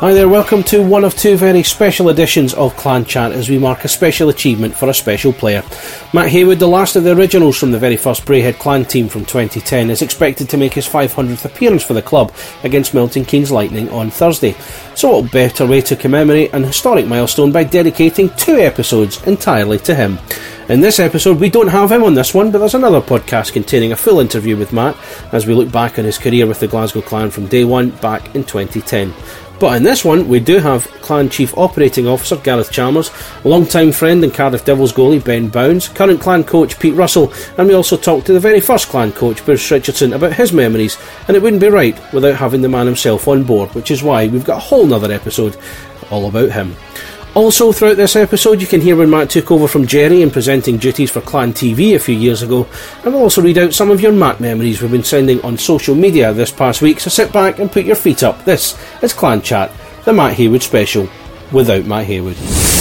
Hi there, welcome to one of two very special editions of Clan Chat as we mark a special achievement for a special player. Matt Haywood, the last of the originals from the very first Braehead Clan team from 2010, is expected to make his 500th appearance for the club against Milton Keynes Lightning on Thursday. So what better way to commemorate an historic milestone by dedicating 2 episodes entirely to him. In this episode, we don't have him on this one, but there's another podcast containing a full interview with Matt as we look back on his career with the Glasgow Clan from day one back in 2010. But in this one, we do have Clan Chief Operating Officer Gareth Chalmers, long-time friend and Cardiff Devils goalie Ben Bounds, current Clan coach Pete Russell, and we also talked to the very first Clan coach Bruce Richardson about his memories, and it wouldn't be right without having the man himself on board, which is why we've got a whole nother episode all about him. Also, throughout this episode, you can hear when Matt took over from Jerry in presenting duties for Clan TV a few years ago, and we'll also read out some of your Matt memories we've been sending on social media this past week, so sit back and put your feet up. This is Clan Chat, the Matt Haywood special, without Matt Haywood.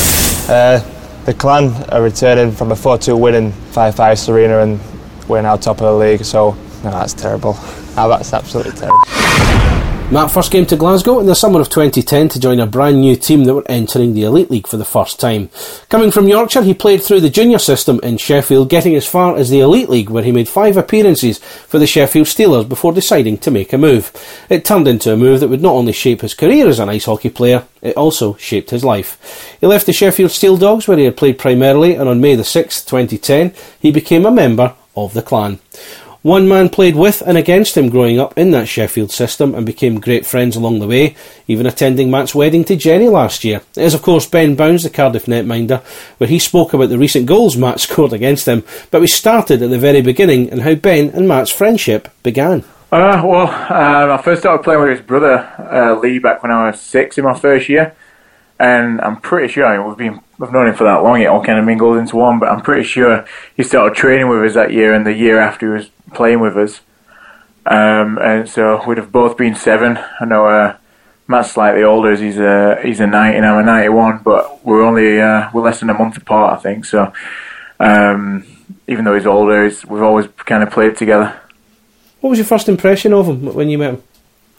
The Clan are returning from a 4-2 win in 5-5 Serena, and we're now top of the league, so no, that's terrible. That's absolutely terrible. Matt first came to Glasgow in the summer of 2010 to join a brand new team that were entering the Elite League for the first time. Coming from Yorkshire, he played through the junior system in Sheffield, getting as far as the Elite League, where he made 5 appearances for the Sheffield Steelers before deciding to make a move. It turned into a move that would not only shape his career as an ice hockey player, it also shaped his life. He left the Sheffield Steel Dogs, where he had played primarily, and on May the 6th, 2010, he became a member of the Clan. One man played with and against him growing up in that Sheffield system and became great friends along the way, even attending Matt's wedding to Jenny last year. It is of course Ben Bounds, the Cardiff netminder, where he spoke about the recent goals Matt scored against him, but we started at the very beginning and how Ben and Matt's friendship began. I first started playing with his brother Lee back when I was 6 in my first year, and I'm pretty sure, we've known him for that long, it all kind of mingled into one, but I'm pretty sure he started training with us that year and the year after he was playing with us. And so we'd have both been 7. I know Matt's slightly older, he's a 90 and I'm a 91, but we're less than a month apart, I think. So even though he's older, we've always kind of played together. What was your first impression of him when you met him?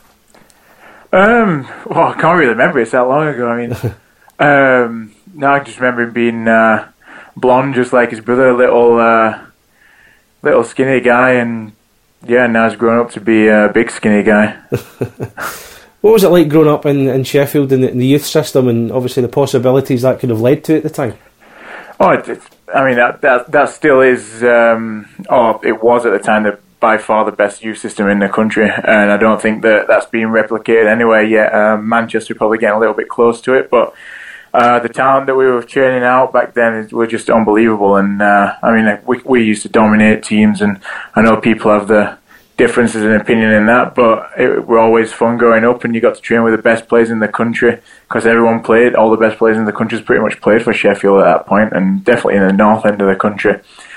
I can't really remember, it's that long ago. I mean, no, I just remember him being blonde, just like his brother, little skinny guy, and yeah, now he's grown up to be a big skinny guy. What was it like growing up in Sheffield in the youth system, and obviously the possibilities that could have led to at the time? That still is, it was at the time by far the best youth system in the country, and I don't think that's being replicated anywhere yet. Manchester probably getting a little bit close to it, but the talent that we were churning out back then were just unbelievable. And we used to dominate teams, and I know people have the differences in opinion in that, but it were always fun growing up, and you got to train with the best players in the country because everyone played. All the best players in the country pretty much played for Sheffield at that point, and definitely in the north end of the country.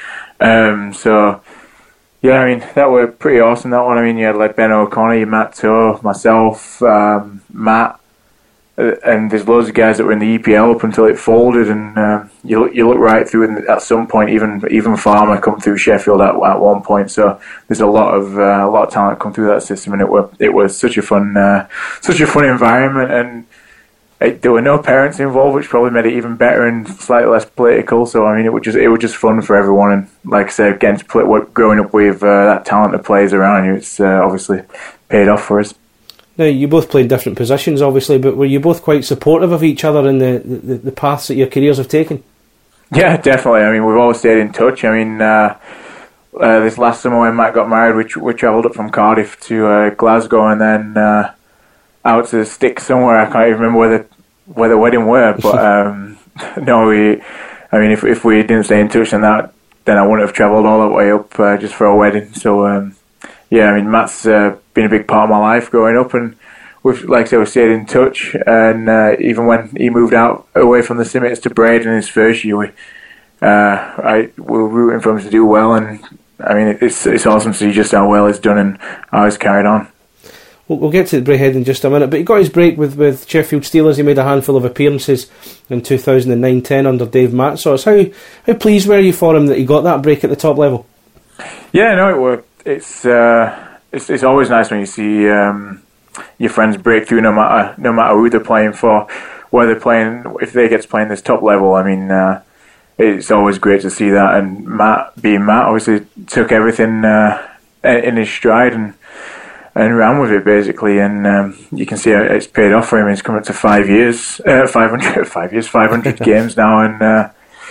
Yeah, I mean, that were pretty awesome, that one. I mean, you had like Ben O'Connor, you Matt Toe, myself, Matt, and there's loads of guys that were in the EPL up until it folded, and you look right through, and at some point, even Farmer come through Sheffield at one point. So there's a lot of talent come through that system, and it was such a fun environment, and there were no parents involved, which probably made it even better and slightly less political. So I mean, it was just fun for everyone, and like I said, again, growing up with that talent that plays around you, it's obviously paid off for us. Now, you both played different positions, obviously, but were you both quite supportive of each other in the paths that your careers have taken? Yeah, definitely. I mean, we've always stayed in touch. I mean, this last summer when Matt got married, we travelled up from Cardiff to Glasgow, and then out to the sticks somewhere. I can't even remember where the wedding were, but no, if we didn't stay in touch then I wouldn't have travelled all the way up just for a wedding. So yeah, I mean, Matt's been a big part of my life growing up, and we've, like I said, we stayed in touch, and even when he moved out away from the Cimmets to Braid in his first year, we were rooting for him to do well, and I mean, it's awesome to see just how well he's done and how he's carried on. We'll get to Braehead in just a minute, but he got his break with Sheffield Steelers. He made a handful of appearances in 2009-10 under Dave Matsos. How pleased were you for him that he got that break at the top level? Yeah, no, it worked. It's always nice when you see your friends break through no matter who they're playing for, where they're playing. If they get to play in this top level, I mean, it's always great to see that. And Matt, being Matt, obviously took everything in his stride and ran with it basically. And you can see how it's paid off for him. He's coming up to 5 years, 500 games now, and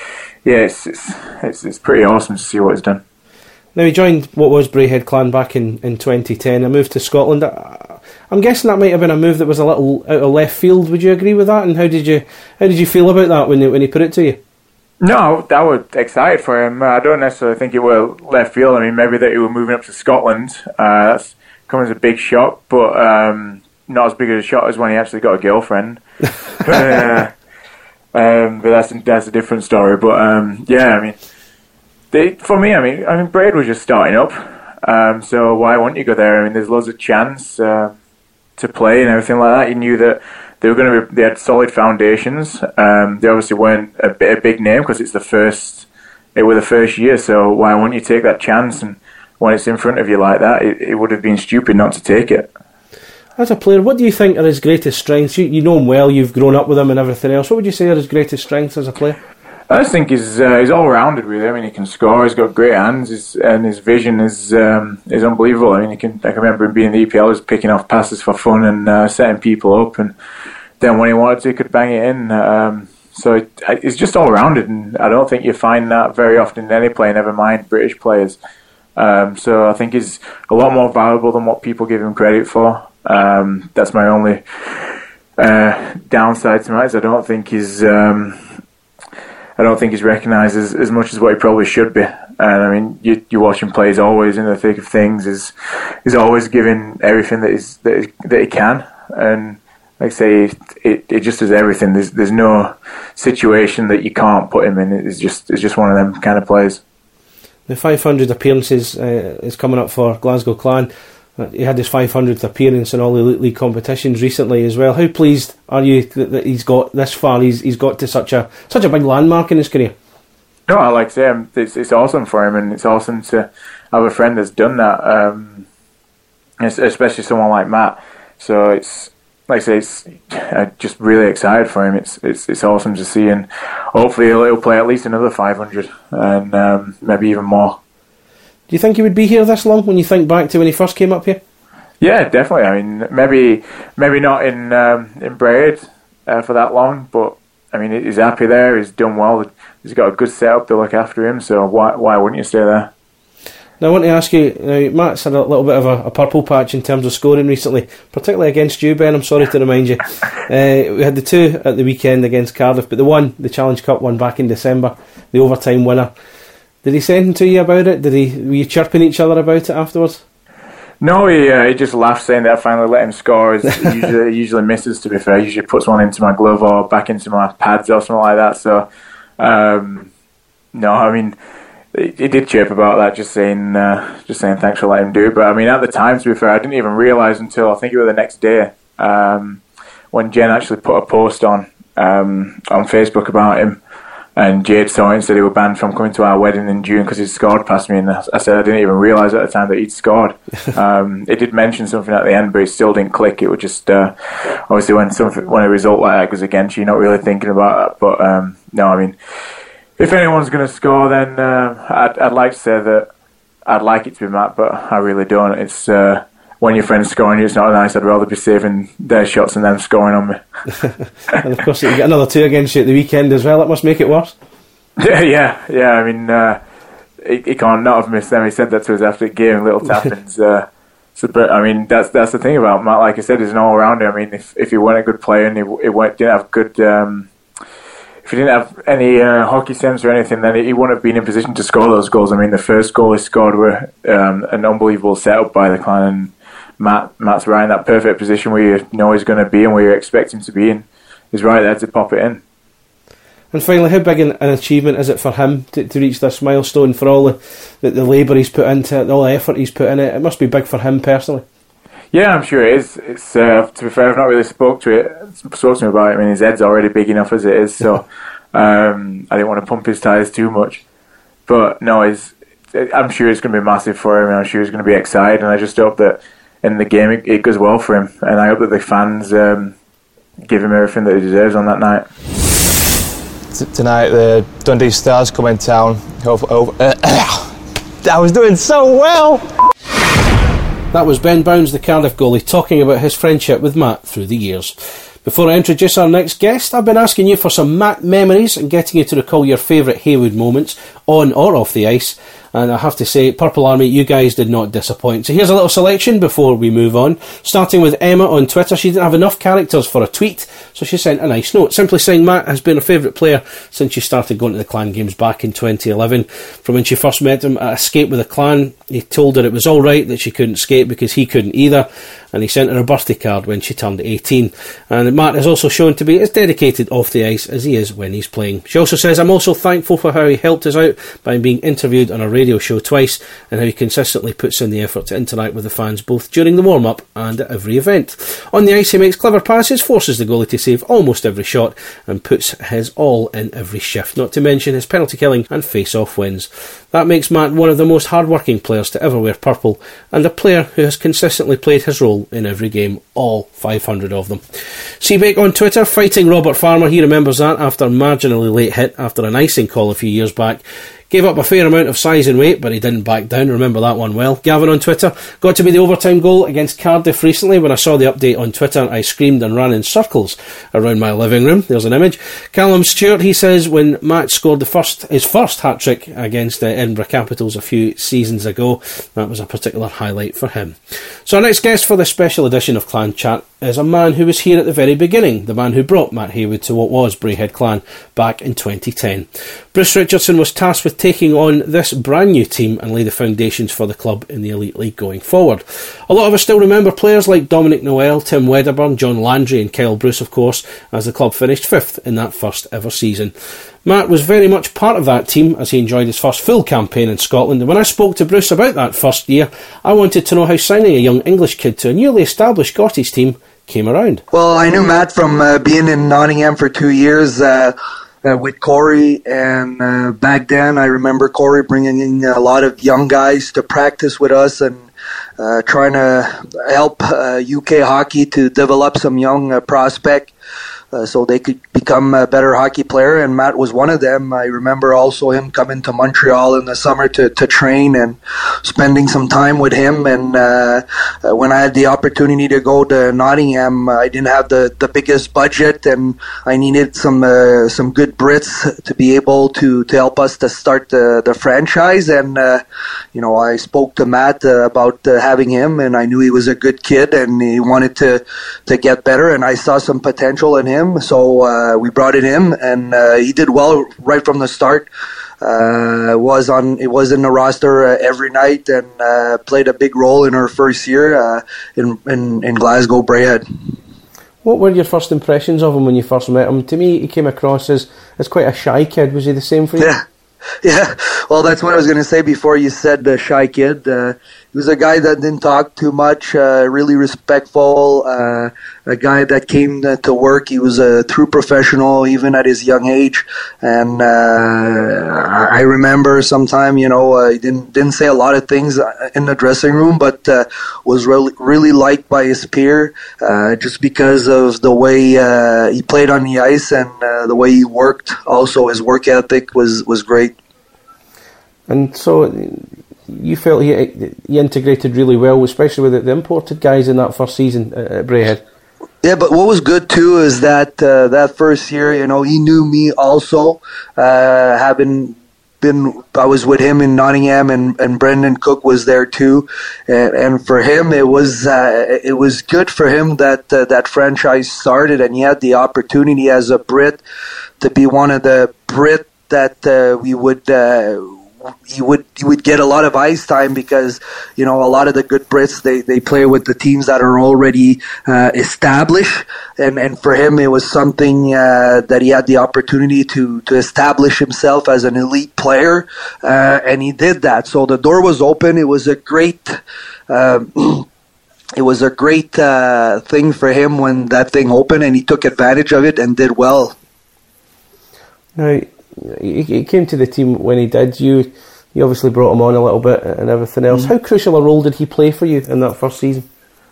it's pretty awesome to see what he's done. Now, he joined what was Braehead Clan back in 2010 and moved to Scotland. I'm guessing that might have been a move that was a little out of left field. Would you agree with that? And how did you feel about that when he put it to you? No, I was excited for him. I don't necessarily think it was left field. I mean, maybe that he was moving up to Scotland. That's come as a big shock, but not as big a shock as when he actually got a girlfriend. But that's a different story. But I mean. For me, I mean, Braid was just starting up, so why wouldn't you go there? I mean, there's loads of chance to play and everything like that. You knew that they had solid foundations. They obviously weren't a big name because it was the first year. So why wouldn't you take that chance? And when it's in front of you like that, it would have been stupid not to take it. As a player, what do you think are his greatest strengths? You know him well. You've grown up with him and everything else. What would you say are his greatest strengths as a player? I just think he's all-rounded, really. I mean, he can score, he's got great hands, and his vision is unbelievable. I mean, I can remember him being in the EPL, just picking off passes for fun and setting people up, and then when he wanted to, he could bang it in. So it's just all-rounded, and I don't think you find that very often in any player, never mind British players. So I think he's a lot more valuable than what people give him credit for. That's my only downside to it, is I don't think he's recognised as much as what he probably should be. And I mean, you watch him play; he's always in the thick of things. He's always giving everything that he can. And like I say, it just is everything. There's no situation that you can't put him in. It's just one of them kind of players. The 500 appearances is coming up for Glasgow Clan. He had his 500th appearance in all the Elite League competitions recently as well. How pleased are you that he's got this far? He's got to such a big landmark in his career. No, I like to say it's awesome for him, and it's awesome to have a friend that's done that. Especially someone like Matt. So it's like I say, I'm just really excited for him. It's awesome to see, and hopefully he'll play at least another 500 and maybe even more. Do you think he would be here this long when you think back to when he first came up here? Yeah, definitely. I mean, maybe not in Braid for that long, but I mean, he's happy there. He's done well. He's got a good setup to look after him. So why wouldn't you stay there? Now I want to ask you. Matt's had a little bit of a purple patch in terms of scoring recently, particularly against you, Ben. I'm sorry to remind you. We had the two at the weekend against Cardiff, but the Challenge Cup one back in December, the overtime winner. Did he say anything to you about it? Were you chirping each other about it afterwards? No, he just laughed, saying that I finally let him score. He usually misses, to be fair. He usually puts one into my glove or back into my pads or something like that. So, no, I mean, he did chirp about that, just saying thanks for letting him do it. But I mean, at the time, to be fair, I didn't even realise until I think it was the next day when Jen actually put a post on Facebook about him. And Jade saw it and said he was banned from coming to our wedding in June because he'd scored past me. And I said I didn't even realise at the time that he'd scored. It did mention something at the end, but it still didn't click. It was just obviously when a result like that goes against you, you're not really thinking about that. But no, I mean, if anyone's going to score, then I'd like to say that I'd like it to be Matt, but I really don't. It's when your friend's scoring you, it's not nice. I'd rather be saving their shots than them scoring on me. And of course, you get another two against you at the weekend as well. That must make it worse. Yeah. I mean, he can't not have missed them. He said that to us after the game, little tappings. But I mean, that's the thing about Matt. Like I said, he's an all-rounder. I mean, if he weren't a good player and didn't have good, if he didn't have any hockey sense or anything, then he wouldn't have been in position to score those goals. I mean, the first goal he scored were an unbelievable setup by the Clan, and Matt's right in that perfect position where you know he's going to be and where you expect him to be, and he's right there to pop it in. And finally, how big an achievement is it for him to reach this milestone, for all the labour he's put into it, all the effort he's put in it? It must be big for him personally. Yeah, I'm sure it is. It's to be fair, I've not really spoke to him about it. I mean, his head's already big enough as it is, so I didn't want to pump his tyres too much. But no, I'm sure it's going to be massive for him, and I'm sure he's going to be excited, and I just hope that in the game, it goes well for him. And I hope that the fans give him everything that he deserves on that night. Tonight, the Dundee Stars come in town. I was doing so well! That was Ben Bounds, the Cardiff goalie, talking about his friendship with Matt through the years. Before I introduce our next guest, I've been asking you for some Matt memories and getting you to recall your favourite Haywood moments, on or off the ice. And I have to say, Purple Army, you guys did not disappoint. So here's a little selection before we move on. Starting with Emma on Twitter. She didn't have enough characters for a tweet, so she sent a nice note, simply saying Matt has been her favourite player since she started going to the Clan games back in 2011. From when she first met him at Escape with the Clan, he told her it was alright that she couldn't skate because he couldn't either, and he sent her a birthday card when she turned 18. And Matt is also shown to be as dedicated off the ice as he is when he's playing. She also says, I'm also thankful for how he helped us out by being interviewed on a radio show twice, and how he consistently puts in the effort to interact with the fans both during the warm-up and at every event. On the ice he makes clever passes, forces the goalie to save almost every shot, and puts his all in every shift, not to mention his penalty killing and face-off wins. That makes Matt one of the most hard-working players to ever wear purple, and a player who has consistently played his role in every game, all 500 of them. Seabake on Twitter, fighting Robert Farmer, he remembers that after a marginally late hit after an icing call a few years back. Gave up a fair amount of size and weight, but he didn't back down. Remember that one well. Gavin on Twitter, got to be the overtime goal against Cardiff recently. When I saw the update on Twitter, I screamed and ran in circles around my living room. There's an image. Callum Stewart, he says, when Matt scored his first hat-trick against the Edinburgh Capitals a few seasons ago, that was a particular highlight for him. So our next guest for this special edition of Clan Chat is a man who was here at the very beginning, the man who brought Matt Haywood to what was Braehead Clan back in 2010. Bruce Richardson was tasked with taking on this brand new team and lay the foundations for the club in the Elite League going forward. A lot of us still remember players like Dominic Noel, Tim Wedderburn, John Landry and Kyle Bruce, of course, as the club finished 5th in that first ever season. Matt was very much part of that team as he enjoyed his first full campaign in Scotland, and when I spoke to Bruce about that first year, I wanted to know how signing a young English kid to a newly established Scottish team came around. Well, I knew Matt from being in Nottingham for 2 years with Corey, and back then I remember Corey bringing in a lot of young guys to practice with us and trying to help UK hockey to develop some young prospect so they could become a better hockey player, and Matt was one of them. I remember also him coming to Montreal in the summer to train and spending some time with him, and when I had the opportunity to go to Nottingham, I didn't have the biggest budget, and I needed some good Brits to be able to help us to start the franchise, and I spoke to Matt about having him, and I knew he was a good kid and he wanted to get better, and I saw some potential in him, so we brought in him, and he did well right from the start. It was in the roster every night, and played a big role in our first year in Glasgow Braehead. What were your first impressions of him when you first met him? To me, he came across as quite a shy kid. Was he the same for you? Yeah. Well, that's what I was going to say before you said the shy kid. He was a guy that didn't talk too much, really respectful, a guy that came to work. He was a true professional even at his young age. And I remember sometime, he didn't say a lot of things in the dressing room, but was really liked by his peer just because of the way he played on the ice and the way he worked. Also, his work ethic was great. And so you felt he integrated really well, especially with the imported guys in that first season at Braehead. Yeah, but what was good too is that that first year, he knew me also, having been, I was with him in Nottingham, and Brendan Cook was there too, and for him it was good for him that that franchise started, and he had the opportunity as a Brit to be one of the Brit that we would. He would get a lot of ice time because a lot of the good Brits they play with the teams that are already established, and for him it was something that he had the opportunity to establish himself as an elite player, and he did that. So the door was open. It was a great. It was a great thing for him when that thing opened, and he took advantage of it and did well. Now, he came to the team when he did. You obviously brought him on a little bit and everything else. Mm-hmm. How crucial a role did he play for you in that first season?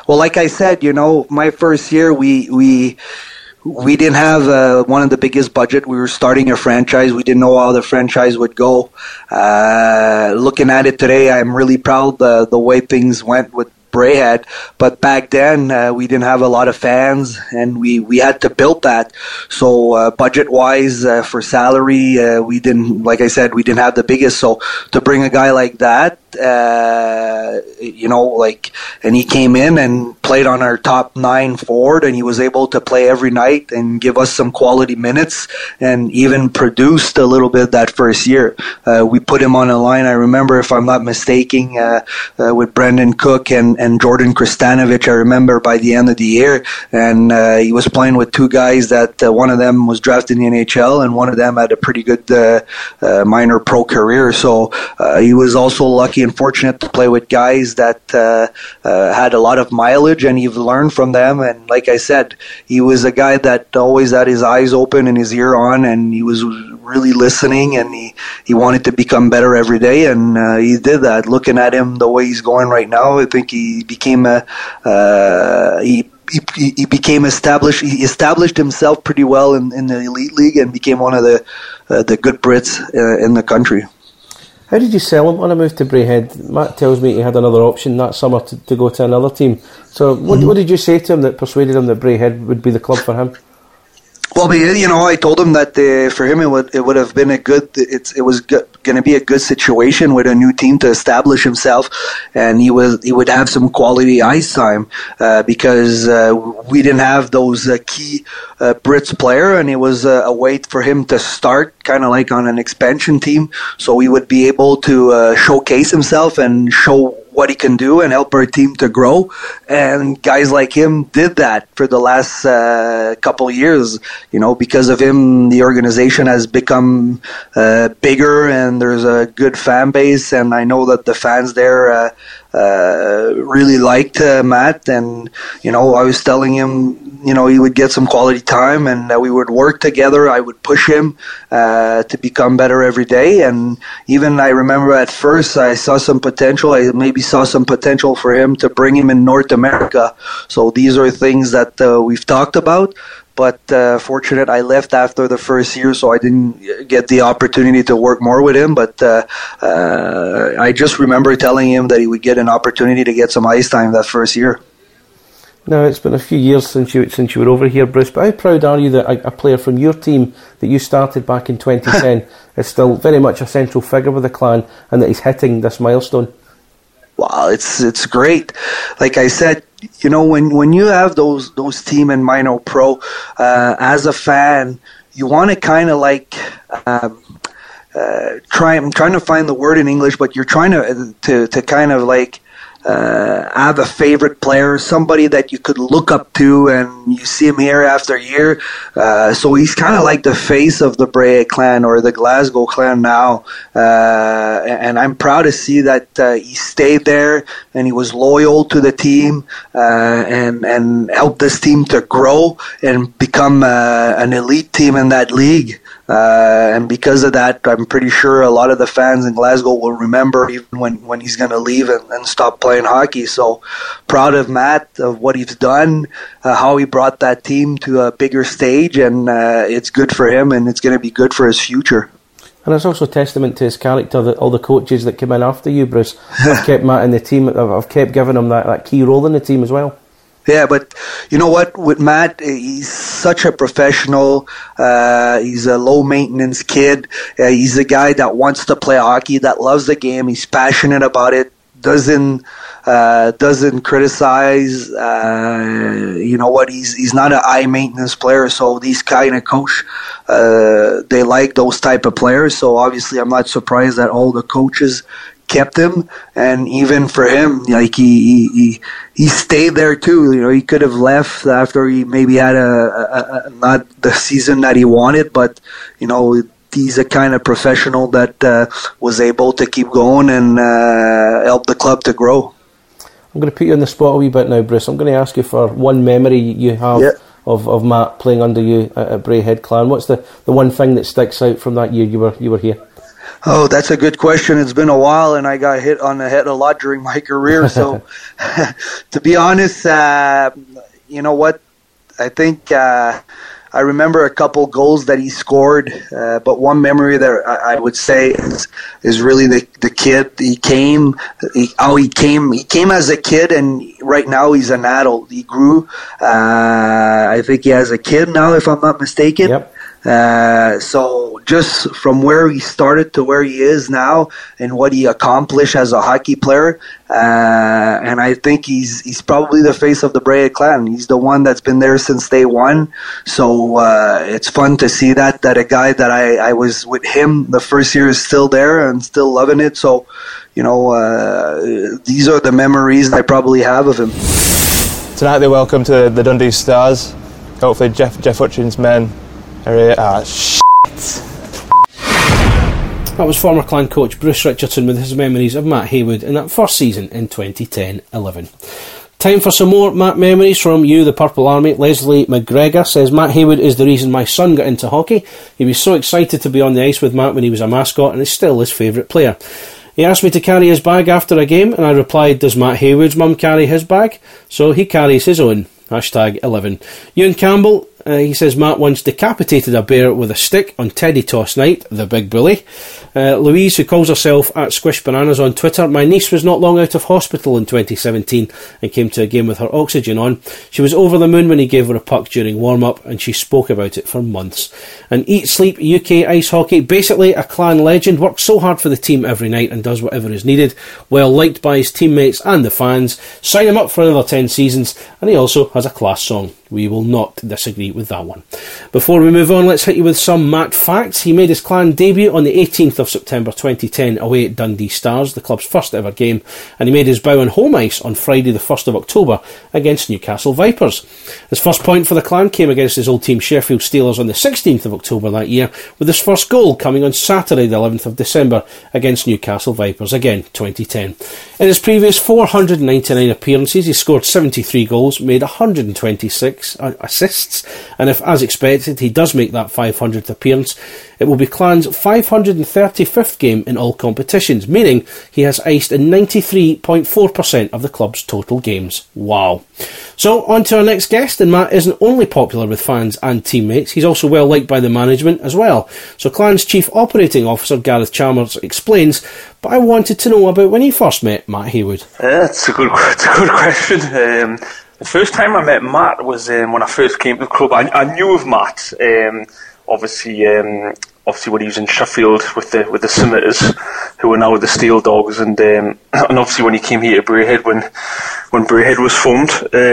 Well, like I said, my first year we didn't have one of the biggest budget. We were starting a franchise. We didn't know how the franchise would go. Looking at it today, I'm really proud the way things went with Braehead, but back then we didn't have a lot of fans, and we had to build that. So budget-wise, for salary, we didn't, like I said, we didn't have the biggest. So to bring a guy like that, and he came in and played on our top 9 forward, and he was able to play every night and give us some quality minutes, and even produced a little bit that first year. We put him on a line, I remember, if I'm not mistaken, with Brendan Cook and Jordan Kristanovic, I remember, by the end of the year, and he was playing with 2 guys that one of them was drafted in the NHL and one of them had a pretty good minor pro career. So he was also lucky and fortunate to play with guys that had a lot of mileage, and you've learned from them. And like I said, he was a guy that always had his eyes open and his ear on, and he was really listening, and he wanted to become better every day, and he did that. Looking at him the way he's going right now, I think he became he became established. He established himself pretty well in the elite league and became one of the good Brits in the country. How did you sell him on a move to Braehead? Matt tells me he had another option that summer to go to another team. So what did you say to him that persuaded him that Braehead would be the club for him? Well, I told him that for him it would have been it was going to be a good situation with a new team to establish himself, and he would have some quality ice time because we didn't have those key Brits player, and it was a way for him to start kind of like on an expansion team, so he would be able to showcase himself and show what he can do and help our team to grow. And guys like him did that for the last couple of years. Because of him, the organization has become bigger, and there's a good fan base, and I know that the fans there really liked Matt. And I was telling him he would get some quality time, and we would work together. I would push him to become better every day. And even I remember at first I saw some potential. I maybe saw some potential for him to bring him in North America. So these are things that we've talked about. But fortunate, I left after the first year, so I didn't get the opportunity to work more with him. But I just remember telling him that he would get an opportunity to get some ice time that first year. Now, it's been a few years since you were over here, Bruce, but how proud are you that a player from your team that you started back in 2010 is still very much a central figure with the Clan, and that he's hitting this milestone? Well, it's great. Like I said, when you have those team and minor pro, as a fan, you want to kind of like I'm trying to find the word in English, but you're trying to kind of like have a favorite player, somebody that you could look up to, and you see him year after year. So he's kind of like the face of the Braehead Clan or the Glasgow Clan now. And I'm proud to see that he stayed there and he was loyal to the team and helped this team to grow and become an elite team in that league. And because of that, I'm pretty sure a lot of the fans in Glasgow will remember even when he's going to leave and stop playing hockey. So proud of Matt, of what he's done, how he brought that team to a bigger stage, and it's good for him, and it's going to be good for his future. And it's also a testament to his character that all the coaches that came in after you, Bruce, have kept Matt in the team. I've kept giving him that key role in the team as well. Yeah, but you know what? With Matt, he's such a professional. He's a low-maintenance kid. He's a guy that wants to play hockey, that loves the game. He's passionate about it. Doesn't criticize. You know what? He's not a high-maintenance player. So these kind of coach, they like those type of players. So obviously, I'm not surprised that all the coaches kept him, and even for him, like he stayed there too. You know, he could have left after he maybe had a not the season that he wanted, but you know, he's a kind of professional that was able to keep going and help the club to grow. I'm going to put you on the spot a wee bit now, Bruce. I'm going to ask you for one memory you have of Matt playing under you at Braehead Clan. What's the one thing that sticks out from that year you were here? Oh, that's a good question. It's been a while, and I got hit on the head a lot during my career. So, to be honest, you know what? I think I remember a couple goals that he scored, but one memory that I would say is really the kid. He came as a kid, and right now he's an adult. He grew. I think he has a kid now, if I'm not mistaken. Yep. So just from where he started to where he is now and what he accomplished as a hockey player, and I think he's probably the face of the Braehead Clan. He's the one that's been there since day one. So it's fun to see that a guy that I was with him the first year is still there and still loving it. So, you know, these are the memories I probably have of him. Tonight they welcome to the Dundee Stars. Hopefully Jeff Hutchins' men are shit. That was former Clan coach Bruce Richardson with his memories of Matt Haywood in that first season in 2010-11. Time for some more Matt memories from you, the Purple Army. Leslie McGregor says, Matt Haywood is the reason my son got into hockey. He was so excited to be on the ice with Matt when he was a mascot and is still his favourite player. He asked me to carry his bag after a game and I replied, does Matt Haywood's mum carry his bag? So he carries his own. #11. Ewan Campbell, he says Matt once decapitated a bear with a stick on Teddy Toss night, the big bully. Louise, who calls herself at Squish Bananas on Twitter, my niece was not long out of hospital in 2017 and came to a game with her oxygen on. She was over the moon when he gave her a puck during warm-up and she spoke about it for months. And Eat Sleep UK Ice Hockey, basically a Clan legend, works so hard for the team every night and does whatever is needed, well liked by his teammates and the fans. Sign him up for another 10 seasons, and he also has a class song. We will not disagree with that one. Before we move on, let's hit you with some Matt facts. He made his Clan debut on the 18th of September 2010 away at Dundee Stars, the club's first ever game, and he made his bow on home ice on Friday the 1st of October against Newcastle Vipers. His first point for the Clan came against his old team Sheffield Steelers on the 16th of October that year, with his first goal coming on Saturday the 11th of December against Newcastle Vipers, again 2010. In his previous 499 appearances, he scored 73 goals, made 126 assists, and if, as expected, he does make that 500th appearance, it will be Clan's 535th game in all competitions, meaning he has iced in 93.4% of the club's total games. Wow. So, on to our next guest, and Matt isn't only popular with fans and teammates, he's also well liked by the management as well. So Clan's Chief Operating Officer Gareth Chalmers explains, but I wanted to know about when he first met Matt Haywood. It's a good question. The first time I met Matt was when I first came to the club. I knew of Matt, obviously when he was in Sheffield with the Scimitars, who are now the Steel Dogs, and obviously when he came here to Braehead when Braehead was formed.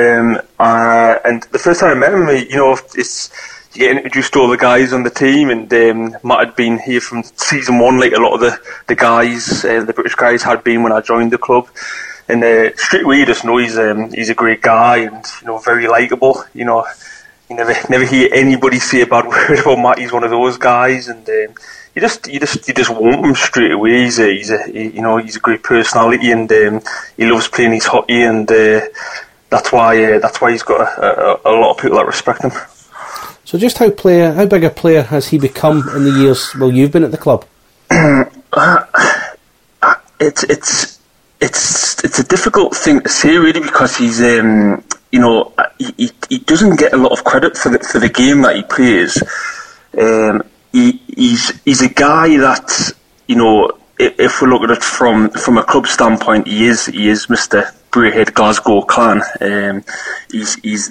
And the first time I met him, you get introduced to all the guys on the team, and Matt had been here from season 1, like a lot of the guys, the British guys had been when I joined the club. And straight away you just know he's a great guy and very likeable. You never hear anybody say a bad word about Matt. He's one of those guys, and you just want him straight away. He's a great personality, and he loves playing his hockey, and that's why he's got a lot of people that respect him. So just how big a player has he become in the years you've been at the club? It's a difficult thing to say, really, because he's he doesn't get a lot of credit for the game that he plays. He's a guy that, if we look at it from a club standpoint, he is Mr. Braehead Glasgow Clan. He is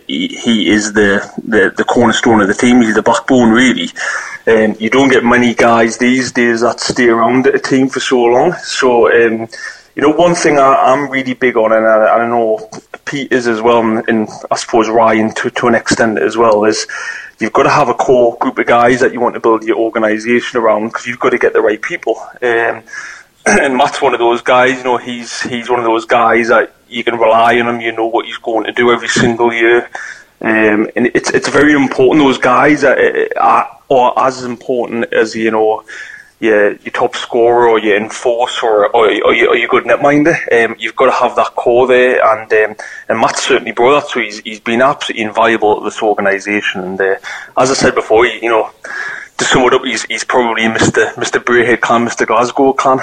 the cornerstone of the team. He's the backbone, really. You don't get many guys these days that stay around at a team for so long. So, one thing I'm really big on, and I know Pete is as well, and I suppose Ryan to an extent as well, is you've got to have a core group of guys that you want to build your organisation around, because you've got to get the right people. And Matt's one of those guys. He's one of those guys that you can rely on him. You know what he's going to do every single year, and it's very important. Those guys are as important as your top scorer or your enforcer or your good netminder. You've got to have that core there, and Matt's certainly brought that. So he's been absolutely invaluable at this organisation. And as I said before, to sum it up, he's probably Mr. Braehead clan, Mr. Glasgow clan.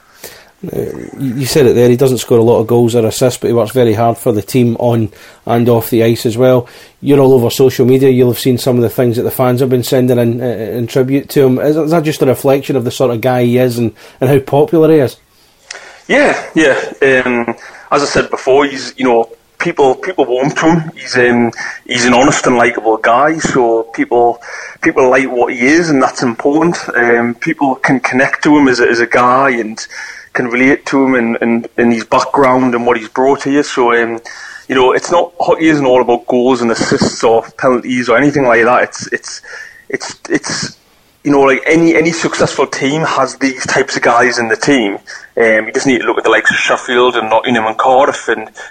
You said it there, he doesn't score a lot of goals or assists, but he works very hard for the team on and off the ice as well. You're all over social media, you'll have seen some of the things that the fans have been sending in tribute to him. Is that just a reflection of the sort of guy he is and how popular he is? Yeah. As I said before, he's, people warm to him. He's an honest and likeable guy, so people like what he is, and that's important. People can connect to him as a guy and can relate to him and his background and what he's brought here. So it's not, hockey isn't all about goals and assists or penalties or anything like that. It's like any successful team has these types of guys in the team. You just need to look at the likes of Sheffield and Nottingham and Cardiff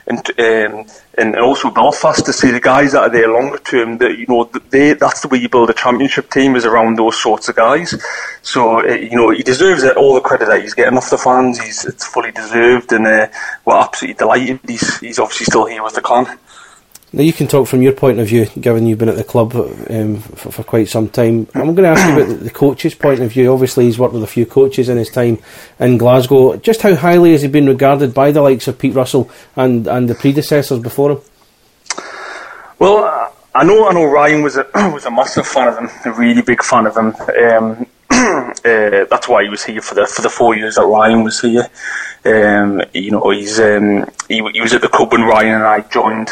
and also Belfast to see the guys that are there longer term. That that's the way you build a championship team, is around those sorts of guys. So he deserves all the credit that he's getting off the fans. It's fully deserved, and we're absolutely delighted. He's obviously still here with the clan. Now you can talk from your point of view, given you've been at the club for quite some time. I'm going to ask you about the coach's point of view. Obviously he's worked with a few coaches in his time in Glasgow. Just how highly has he been regarded by the likes of Pete Russell and the predecessors before him? Well, I know Ryan was a massive fan of him, a really big fan of him. That's why he was here for the 4 years that Ryan was here. He was at the club when Ryan and I joined.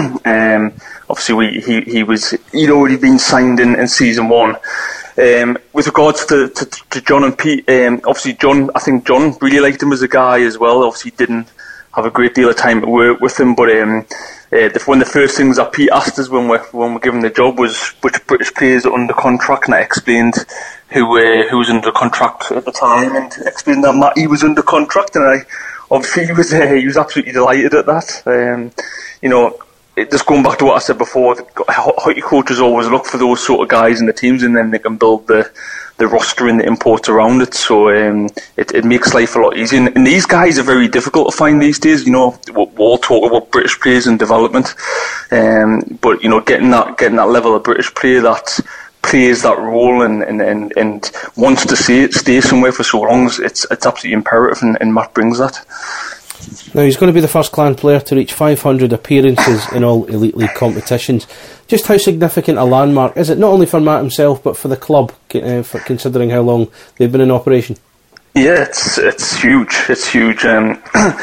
Obviously, he'd already been signed in season 1. With regards to John and Pete, obviously I think John really liked him as a guy as well. Obviously, didn't have a great deal of time to work with him, but one of the first things that Pete asked us when we're given the job was which British players are under contract, and I explained who was under contract at the time, and explained that Matty was under contract, and obviously he was absolutely delighted at that. Just going back to what I said before, hockey coaches always look for those sort of guys in the teams, and then they can build the roster and the imports around it. So it makes life a lot easier. And these guys are very difficult to find these days. We'll all talk about British players and development, but getting that level of British player that plays that role and wants to stay somewhere for so long, it's absolutely imperative, and Matt brings that. Now he's going to be the first clan player to reach 500 appearances in all Elite League competitions. Just how significant a landmark is it, not only for Matt himself but for the club, for considering how long they've been in operation? Yeah, it's huge. It's huge. To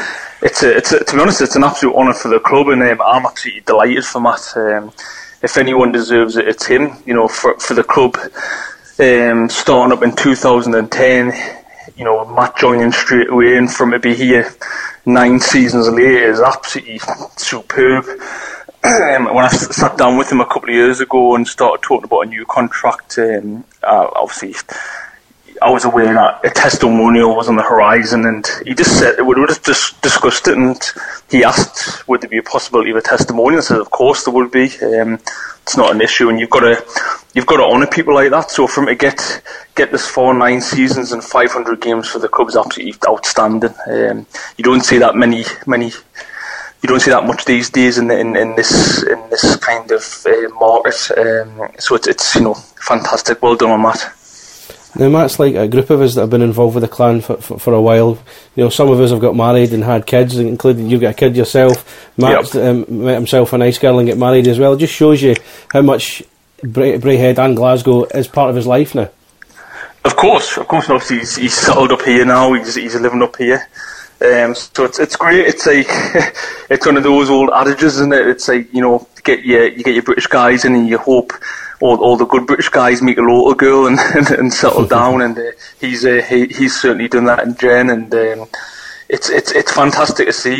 be honest, it's an absolute honour for the club, and I'm absolutely delighted for Matt. If anyone deserves it, it's him. For the club, starting up in 2010. Matt joining straight away, and from to be here 9 seasons later is absolutely superb. When I sat down with him a couple of years ago and started talking about a new contract, obviously I was aware that a testimonial was on the horizon, and he just said, we just discussed it, and he asked, would there be a possibility of a testimonial? I said, of course there would be. It's not an issue, and you've got to honour people like that. So for him to get this far, 9 seasons and 500 games for the club is absolutely outstanding. You don't see that many. You don't see that much these days in this kind of market. So it's fantastic. Well done on Matt. Now Matt's like a group of us that have been involved with the clan for a while. Some of us have got married and had kids, including you've got a kid yourself. Matt's met himself a nice girl and get married as well. It just shows you how much Braehead and Glasgow is part of his life now. Of course. Obviously, he's settled up here now. He's living up here. So it's great. It's like it's one of those old adages, isn't it? It's like you get your British guys in, and you hope all the good British guys meet a local girl and settle down. And he's certainly done that in Jen, and it's fantastic to see.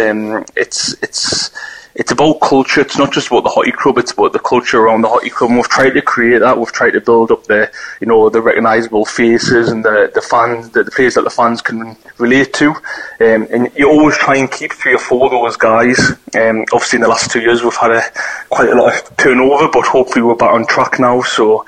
It's about culture. It's not just about the hockey club. It's about the culture around the hockey club. And we've tried to create that. We've tried to build up the recognisable faces and the fans, the players that the fans can relate to. And you always try and keep 3 or 4 of those guys. Obviously, in the last 2 years, we've had quite a lot of turnover, but hopefully we're back on track now. So,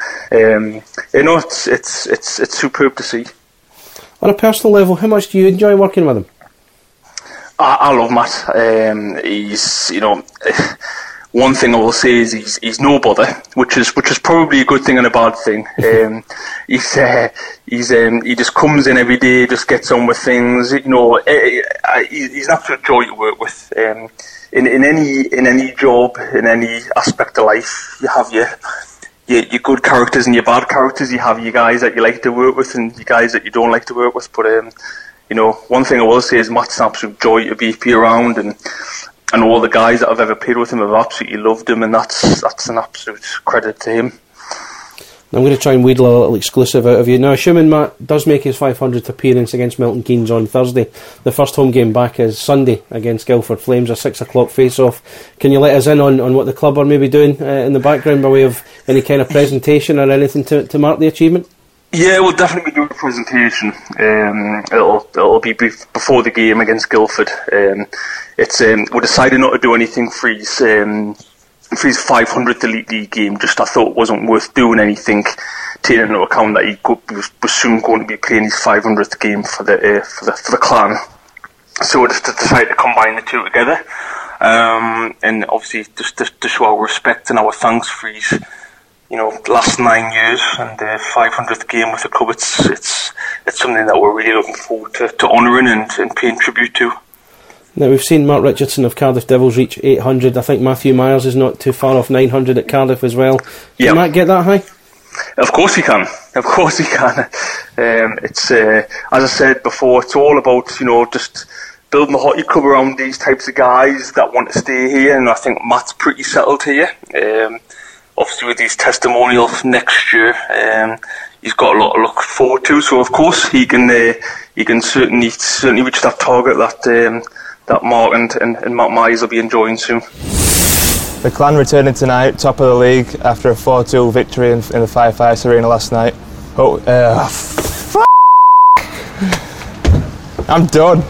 it's superb to see. On a personal level, how much do you enjoy working with him? I love Matt. He's, one thing I will say is he's no bother, which is probably a good thing and a bad thing. He just comes in every day, just gets on with things. He's an absolute joy to work with. In any job, in any aspect of life, you have your good characters and your bad characters. You have your guys that you like to work with and your guys that you don't like to work with. But one thing I will say is Matt's an absolute joy to be around, and all the guys that have ever played with him have absolutely loved him, and that's an absolute credit to him. I'm going to try and wheedle a little exclusive out of you. Now, assuming Matt does make his 500th appearance against Milton Keynes on Thursday, the first home game back is Sunday against Guildford Flames, a 6 o'clock face-off. Can you let us in on what the club are maybe doing in the background by way of any kind of presentation or anything to mark the achievement? Yeah, we'll definitely be doing a presentation. It'll be before the game against Guildford. We decided not to do anything for his 500th Elite League game. Just I thought it wasn't worth doing anything, taking into account that he was soon going to be playing his 500th game for the clan. So we just decided to combine the two together, and obviously just to show our respect and our thanks for his last 9 years and the 500th game with the club. It's something that we're really looking forward to honouring and paying tribute to. Now, we've seen Mark Richardson of Cardiff Devils reach 800. I think Matthew Myers is not too far off 900 at Cardiff as well. Can Matt get that high? Of course he can. It's as I said before, it's all about just building the hockey club around these types of guys that want to stay here, and I think Matt's pretty settled here. Obviously, with his testimonial next year, he's got a lot to look forward to. So, of course, he can certainly reach that target that Mark and Matt Myers will be enjoying soon. The clan returning tonight, top of the league after a 4-2 victory in the 5-5 Arena last night. I'm done.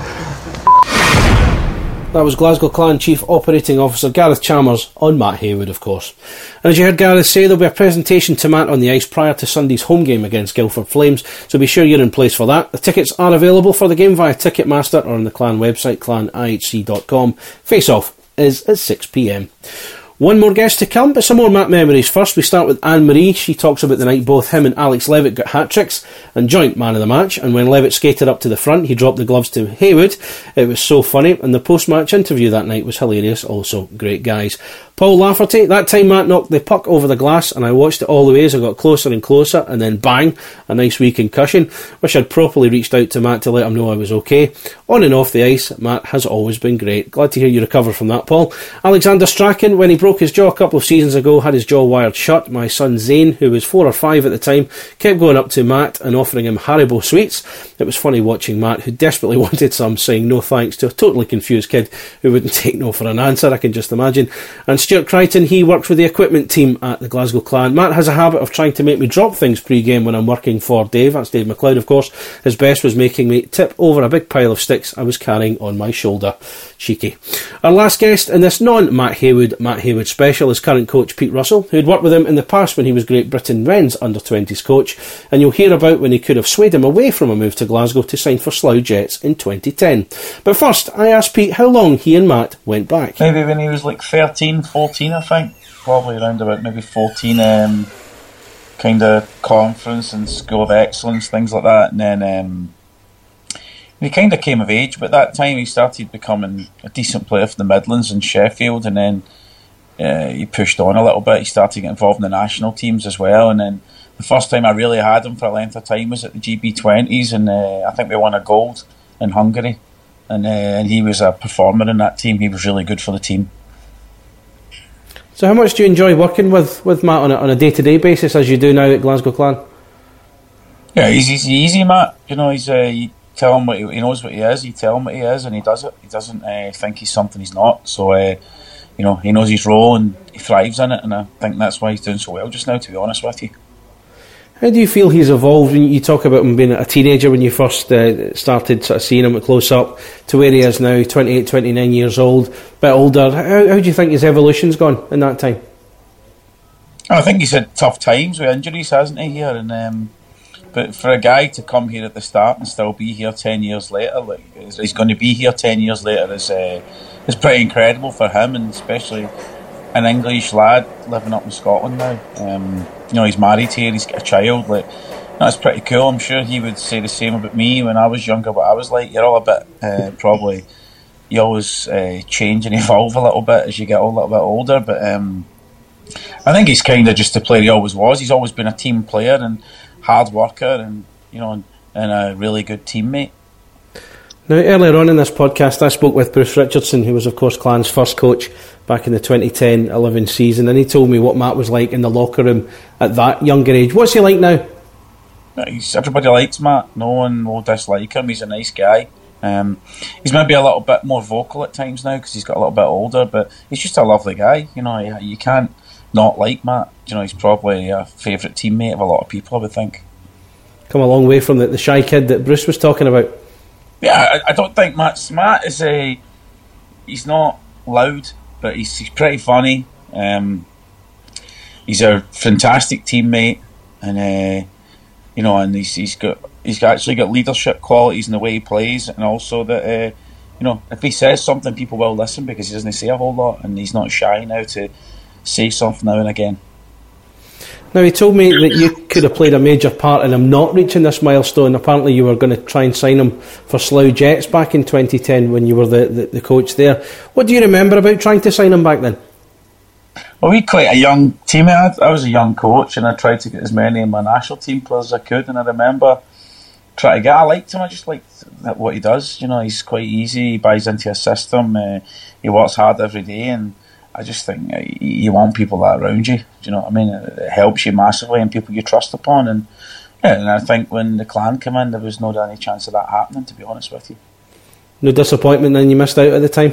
That was Glasgow Clan Chief Operating Officer Gareth Chalmers on Matt Haywood, of course. And as you heard Gareth say, there'll be a presentation to Matt on the ice prior to Sunday's home game against Guildford Flames, so be sure you're in place for that. The tickets are available for the game via Ticketmaster or on the Clan website, clanihc.com. Face-off is at 6 p.m. One more guest to come, but some more Matt memories. First, we start with Anne-Marie. She talks about the night both him and Alex Levitt got hat-tricks and joint man of the match, and when Levitt skated up to the front, he dropped the gloves to Haywood. It was so funny, and the post-match interview that night was hilarious. Also, great guys. Paul Lafferty, that time Matt knocked the puck over the glass, and I watched it all the way as I got closer and closer, and then bang, a nice wee concussion. Wish I'd properly reached out to Matt to let him know I was okay. On and off the ice, Matt has always been great. Glad to hear you recover from that, Paul. Alexander Strachan, when he broke his jaw a couple of seasons ago, had his jaw wired shut. My son Zane, who was 4 or 5 at the time, kept going up to Matt and offering him Haribo sweets. It was funny watching Matt, who desperately wanted some, saying no thanks to a totally confused kid who wouldn't take no for an answer, I can just imagine. And Stuart Crichton, he works with the equipment team at the Glasgow Clan. Matt has a habit of trying to make me drop things pre-game when I'm working for Dave. That's Dave McLeod, of course. His best was making me tip over a big pile of sticks I was carrying on my shoulder. Cheeky. Our last guest in this non-Matt Haywood special is current coach Pete Russell, who'd worked with him in the past when he was Great Britain Men's under-20s coach, and you'll hear about when he could have swayed him away from a move to Glasgow to sign for Slough Jets in 2010. But first, I asked Pete how long he and Matt went back. Maybe when he was like 13, 14, I think. Probably around about maybe 14, kind of conference and School of Excellence, things like that. And then he kind of came of age, but that time he started becoming a decent player for the Midlands and Sheffield, and then he pushed on a little bit. He started getting involved in the national teams as well, and then the first time I really had him for a length of time was at the GB20s, and I think we won a gold in Hungary, and he was a performer in that team. He was really good for the team. So how much do you enjoy working with Matt on a day-to-day basis as you do now at Glasgow Clan? Yeah, he's easy, Matt. You know, you tell him what he knows what he is, you tell him what he is, and he does it. He doesn't think he's something he's not. So, you know, he knows his role and he thrives in it, and I think that's why he's doing so well just now, to be honest with you. How do you feel he's evolved? When you talk about him being a teenager when you first started sort of seeing him at close up to where he is now, 28, 29 years old, a bit older. How do you think his evolution's gone in that time? I think he's had tough times with injuries, hasn't he, here? And but for a guy to come here at the start and still be here 10 years later, like he's going to be here 10 years later, is pretty incredible for him, and especially an English lad living up in Scotland now. You know, he's married here, he's got a child. Like, that's pretty cool. I'm sure he would say the same about me when I was younger. What I was like, you're all a bit probably. You always change and evolve a little bit as you get a little bit older. But I think he's kind of just the player he always was. He's always been a team player and hard worker, and you know, and a really good teammate. Now, earlier on in this podcast, I spoke with Bruce Richardson, who was, of course, Clan's first coach back in the 2010-11 season, and he told me what Matt was like in the locker room at that younger age. What's he like now? Everybody likes Matt. No one will dislike him. He's a nice guy. He's maybe a little bit more vocal at times now because he's got a little bit older, but he's just a lovely guy. You know, you can't not like Matt. You know, he's probably a favourite teammate of a lot of people, I would think. Come a long way from the shy kid that Bruce was talking about. Yeah, I don't think Matt is he's not loud, but he's pretty funny. He's a fantastic teammate, and you know, and he's actually got leadership qualities in the way he plays, and also that you know, if he says something, people will listen because he doesn't say a whole lot, and he's not shy now to say something now and again. Now, he told me that you could have played a major part in him not reaching this milestone. Apparently you were going to try and sign him for Slough Jets back in 2010 when you were the coach there. What do you remember about trying to sign him back then? Well, we were quite a young team. I was a young coach, and I tried to get as many of my national team players as I could, and I remember trying to get... I liked him. I just liked what he does. You know, he's quite easy. He buys into a system. He works hard every day, and I just think you want people that around you. Do you know what I mean? It helps you massively, and people you trust upon. And yeah, and I think when the Clan came in, there was no any chance of that happening, to be honest with you. No disappointment then you missed out at the time?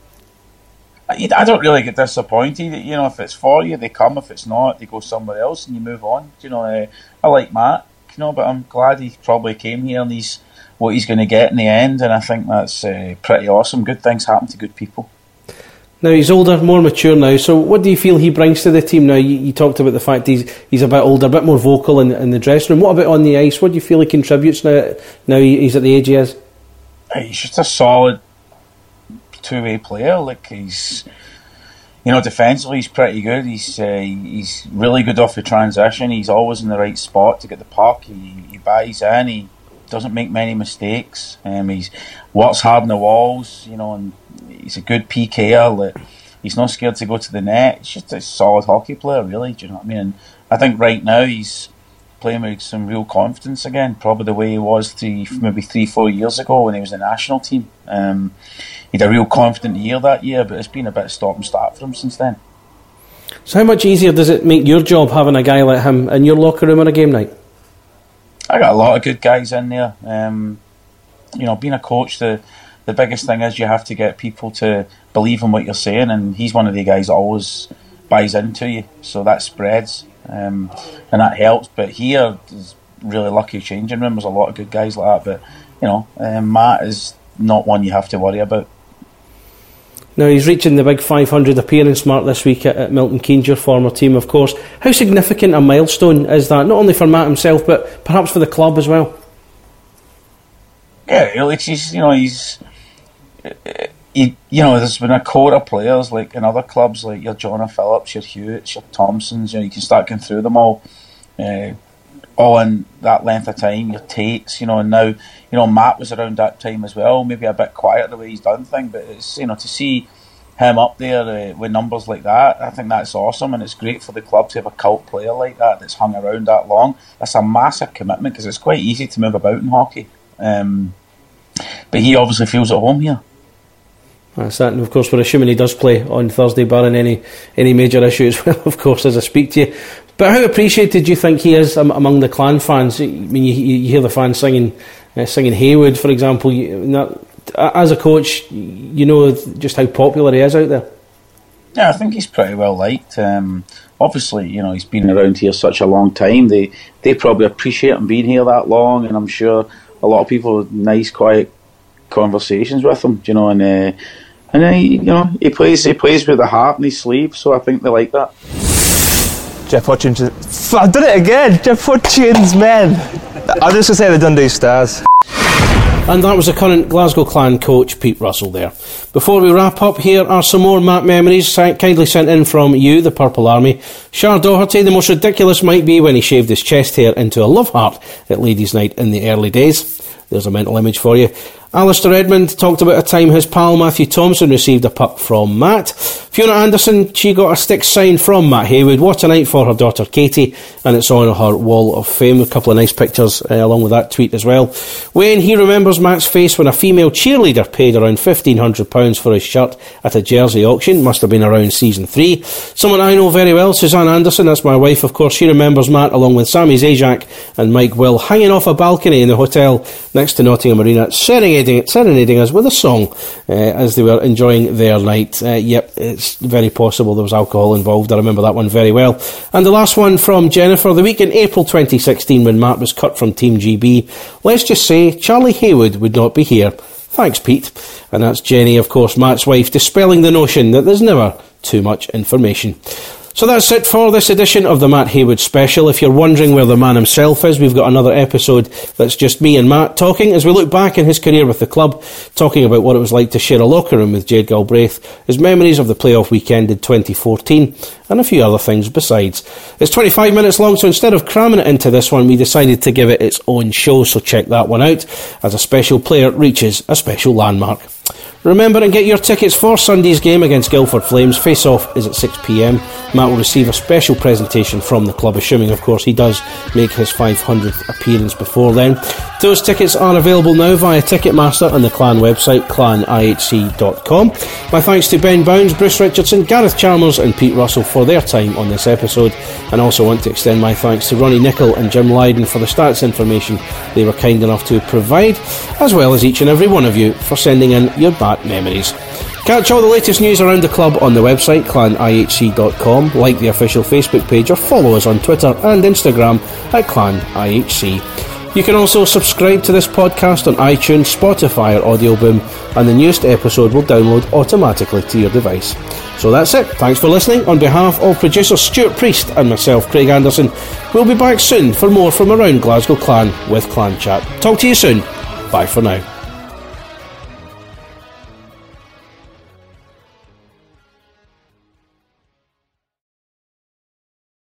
I don't really get disappointed. You know, if it's for you, they come. If it's not, they go somewhere else and you move on. You know, I like Matt, you know, but I'm glad he probably came here and he's what he's going to get in the end, and I think that's pretty awesome. Good things happen to good people. Now, he's older, more mature now, so what do you feel he brings to the team now? You talked about the fact he's a bit older, a bit more vocal in the dressing room. What about on the ice? What do you feel he contributes now he's at the age he is? He's just a solid two-way player. Like, he's, you know, defensively he's pretty good. He's really good off the transition. He's always in the right spot to get the puck. He buys in. He doesn't make many mistakes. He works hard in the walls, you know, and he's a good PKer. He's not scared to go to the net. He's just a solid hockey player, really. Do you know what I mean? And I think right now he's playing with some real confidence again, probably the way he was maybe 3-4 years ago when he was in the national team. He had a real confident year that year, but it's been a bit of stop and start for him since then. So how much easier does it make your job having a guy like him in your locker room on a game night? I got a lot of good guys in there. You know, being a coach, the biggest thing is you have to get people to believe in what you're saying, and he's one of the guys that always buys into you, so that spreads, and that helps. But here is really lucky changing room. There's a lot of good guys like that, but you know, Matt is not one you have to worry about. Now, he's reaching the big 500 appearance mark this week at Milton Keynes, your former team, of course. How significant a milestone is that, not only for Matt himself, but perhaps for the club as well? Yeah, you know, there's been a core of players like in other clubs, like your Jonah Phillips, your Hewitts, your Thompsons. You know, you can start going through them all in that length of time. Your Tates, you know, and now, you know, Matt was around that time as well. Maybe a bit quiet the way he's done things, but it's, you know, to see him up there with numbers like that, I think that's awesome, and it's great for the club to have a cult player like that that's hung around that long. That's a massive commitment because it's quite easy to move about in hockey. But he obviously feels at home here. That's that, and of course we're assuming he does play on Thursday, barring any major issues, well, of course, as I speak to you. But how appreciated do you think he is among the Clan fans? I mean, you hear the fans singing Haywood, for example. As a coach, you know just how popular he is out there. Yeah, I think he's pretty well liked. Obviously, you know, he's been around here such a long time. They probably appreciate him being here that long, and I'm sure a lot of people have nice, quiet conversations with him. You know, and you know, he plays with the heart in his sleeve, so I think they like that. Jeff Hutchins, I've done it again. Jeff Hutchins, man. I'm just gonna say the Dundee Stars. And that was the current Glasgow Clan coach, Pete Russell, there. Before we wrap up, here are some more Matt memories kindly sent in from you, the Purple Army. Shar Doherty, the most ridiculous might be when he shaved his chest hair into a love heart at Ladies' Night in the early days. There's a mental image for you. Alistair Edmond talked about a time his pal Matthew Thompson received a puck from Matt. Fiona Anderson, she got a stick signed from Matt Haywood. What a night for her daughter Katie, and it's on her wall of fame. A couple of nice pictures along with that tweet as well. Wayne, he remembers Matt's face when a female cheerleader paid around £1,500 for his shirt at a jersey auction. Must have been around season 3. Someone I know very well, Suzanne Anderson, that's my wife of course, she remembers Matt along with Sami Zajac and Mike Will hanging off a balcony in the hotel next to Nottingham Arena, serenading us with a song as they were enjoying their night. Yep, it's very possible there was alcohol involved. I remember that one very well. And the last one from Jennifer. The week in April 2016 when Matt was cut from Team GB, let's just say Charlie Haywood would not be here. Thanks, Pete. And that's Jenny, of course, Matt's wife, dispelling the notion that there's never too much information. So that's it for this edition of the Matt Haywood special. If you're wondering where the man himself is, we've got another episode that's just me and Matt talking as we look back in his career with the club, talking about what it was like to share a locker room with Jade Galbraith, his memories of the playoff weekend in 2014, and a few other things besides. It's 25 minutes long, so instead of cramming it into this one, we decided to give it its own show, so check that one out, as a special player reaches a special landmark. Remember and get your tickets for Sunday's game against Guildford Flames. Face-off is at 6 p.m. Matt will receive a special presentation from the club, assuming, of course, he does make his 500th appearance before then. Those tickets are available now via Ticketmaster and the Clan website, clanihc.com. My thanks to Ben Bounds, Bruce Richardson, Gareth Chalmers and Pete Russell for their time on this episode. And I also want to extend my thanks to Ronnie Nichol and Jim Lydon for the stats information they were kind enough to provide, as well as each and every one of you for sending in your bad memories. Catch all the latest news around the club on the website, clanihc.com, like the official Facebook page or follow us on Twitter and Instagram at clanihc. You can also subscribe to this podcast on iTunes, Spotify or Audio Boom, and the newest episode will download automatically to your device. So that's it. Thanks for listening. On behalf of producer Stuart Priest and myself, Craig Anderson, we'll be back soon for more from around Glasgow Clan with Clan Chat. Talk to you soon. Bye for now.